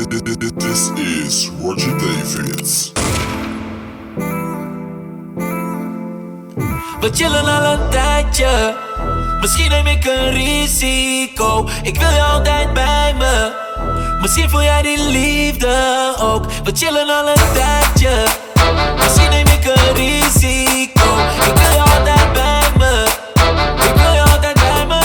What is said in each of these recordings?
This is Roger Davids. We chillen al een tijdje. Misschien neem ik een risico. Ik wil je altijd bij me. Misschien voel jij die liefde ook. We chillen al een tijdje. Misschien neem ik een risico. Ik wil je altijd bij me. Ik wil je altijd bij me.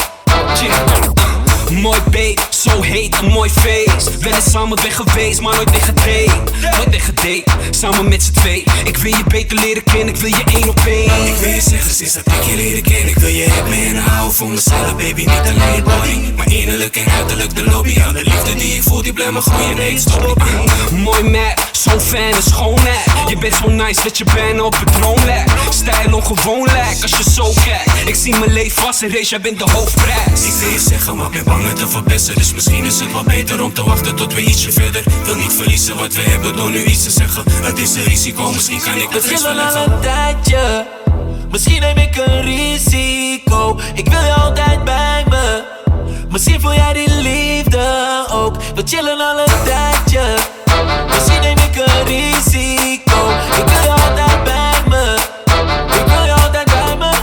Mooi beet, zo heet, een mooi feest. Ben er samen weg geweest, maar nooit weer gedate. Nooit weer gedate, samen met z'n twee. Ik wil je beter leren kennen, ik wil je één op één. Ik wil je zeggen sinds dat ik je leren ken. Ik wil je hebben en houden voor mezelf, baby, niet alleen body. Maar innerlijk en uiterlijk de lobby. Aan de liefde die ik voel, die blijft me groeien, nee, stop niet. Mooi map, zo fan en schoon net. Je bent zo nice dat je bijna op het droom lijkt. Stijl ongewoon lijkt, als je zo kijkt. Ik zie mijn leven vast en race, jij bent de hoofdprijs. Ik wil je zeggen, maar ben bang het te verpesten. Dus misschien is het wel beter om te wachten tot we ietsje verder. Wil niet verliezen wat we hebben door nu iets te zeggen. Het is een risico, misschien kan ik het reeds verleggen. We chillen al een tijdje. Misschien neem ik een risico. Ik wil je altijd bij me. Misschien voel jij die liefde ook. We chillen al een tijdje. Misschien neem ik een risico. Ik wil je altijd bij me. Ik wil je altijd bij me.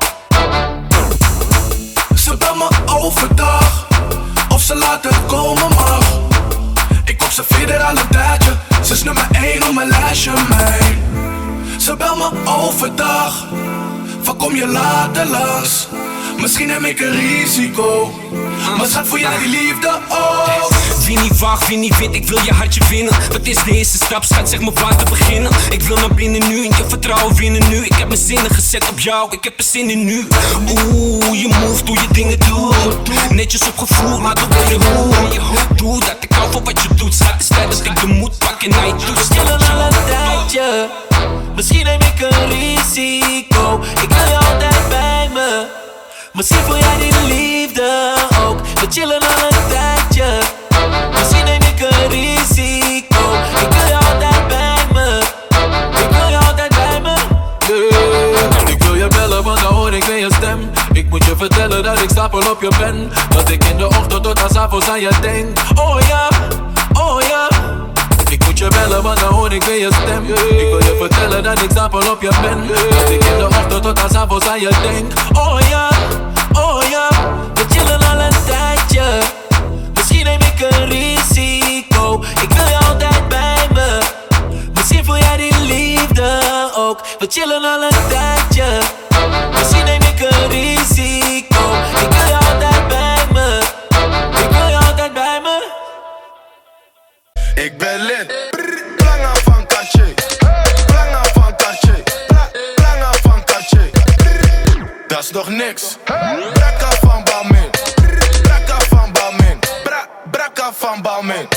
Ze bel me overdag, of ze laten komen mag. Ik observeer er al een tijdje. Ze is nummer 1 op mijn lijstje, meid. Ze bel me overdag, van kom je later langs. Misschien neem ik een risico, maar schat voor jij die liefde ook. Wie niet wacht, wie niet wint, ik wil je hartje winnen. Wat is de eerste stap, schat, zeg me waar te beginnen. Ik wil naar binnen nu, en je vertrouwen winnen nu. Ik heb mijn zinnen gezet op jou, ik heb er zin in nu. Oeh, je move, doe je dingen doen. Netjes op gevoel, maar doe wil je hoe. Doe dat, ik hou van wat je doet. Schat, is tijd dat ik de moed pak en hij doet. We chillen al een tijdje. Misschien neem ik een risico. Ik wil je altijd bij me. Misschien voel jij die liefde ook. We chillen al een tijdje. Misschien neem ik een risico. Ik wil je altijd bij me. Ik wil je altijd bij me. Yeah. Ik wil je bellen, want dan hoor ik weer je stem. Ik moet je vertellen dat ik stapel op je ben. Dat ik in de ochtend tot aan 's avonds aan je denk. Oh ja, oh ja. Ik moet je bellen, want dan hoor ik weer je stem. Ik wil je vertellen dat ik stapel op je ben. Dat ik in de ochtend tot aan 's avonds aan je denk. Oh ja, oh ja. We chillen al een tijdje. Misschien neem ik een risico. Ik wil je altijd bij me. Misschien voel jij die liefde ook. We chillen al een tijdje. Misschien neem ik een risico. Ik wil je altijd bij me. Ik wil je altijd bij me. Ik ben lid. Planga van Katje. Planga van Katje. Planga van Katje. Dat is nog niks. Brakka van Balmin. Brakka van Balmin. Brakka van Balmin.